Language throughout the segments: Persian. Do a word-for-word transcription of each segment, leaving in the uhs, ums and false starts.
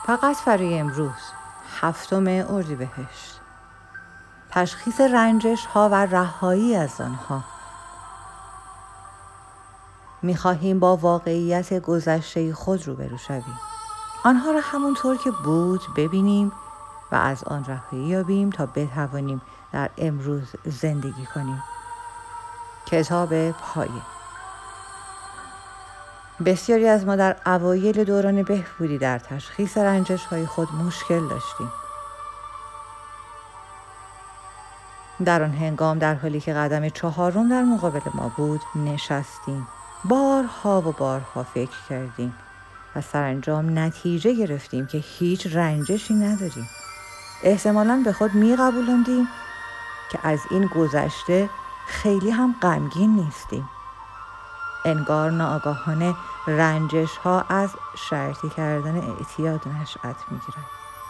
فقط برای امروز، هفتم اردیبهشت، تشخیص رنجش ها و رهایی از آنها. می‌خواهیم با واقعیت گذشته خود روبرو شویم. آنها را همونطور که بود ببینیم و از آن رهایی یابیم تا بتوانیم در امروز زندگی کنیم. کتاب پایه. بسیاری از ما در اوایل دوران بهبودی در تشخیص رنجش های خود مشکل داشتیم. در آن هنگام در حالی که قدم چهارم در مقابل ما بود نشستیم. بارها و بارها فکر کردیم و سرانجام نتیجه گرفتیم که هیچ رنجشی نداریم. احتمالاً به خود می قبولندیم که از این گذشته خیلی هم غمگین نیستیم. انگار ناآگاهانه رنجش ها از شرطی کردن اعتیاد نشأت می گیرد.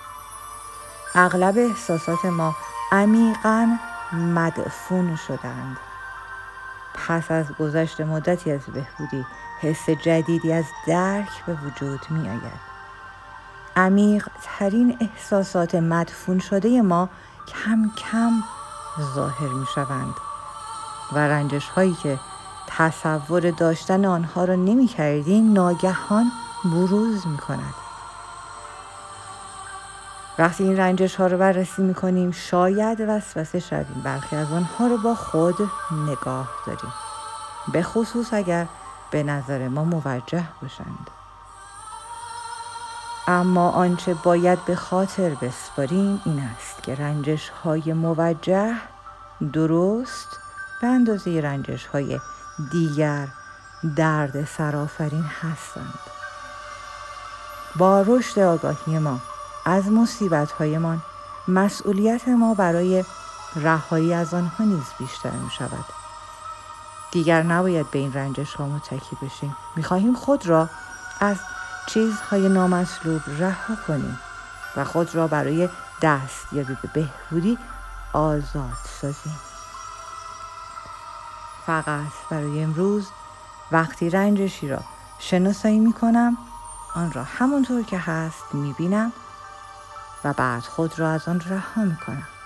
اغلب احساسات ما عمیقاً مدفون شدند. پس از گذشت مدتی از بهبودی حس جدیدی از درک به وجود می آید. عمیق ترین احساسات مدفون شده ما کم کم ظاهر می شوند و رنجش هایی که تصور داشتن آنها را نمی کردیم ناگهان بروز می کند. وقتی این رنجش ها رو بررسی می کنیم شاید وسوسه شویم برخی از آنها رو با خود نگاه داریم، به خصوص اگر به نظر ما موجه باشند. اما آنچه باید به خاطر بسپاریم این است که رنجش های موجه درست به اندازه رنجش های دیگر درد سرآفرین هستند. با رشد آگاهی ما از مصیبت هایمان مسئولیت ما برای رهایی از آنها نیز بیشتر می شود. دیگر نباید به این رنجش ها متکی بشیم. می خواهیم خود را از چیزهای نامطلوب رها کنیم و خود را برای دستیابی به بهبودی آزاد سازیم. فقط برای امروز وقتی رنجشی را شناسایی می کنم آن را همونطور که هست می بینم و بعد خود را از آن رها می کنم.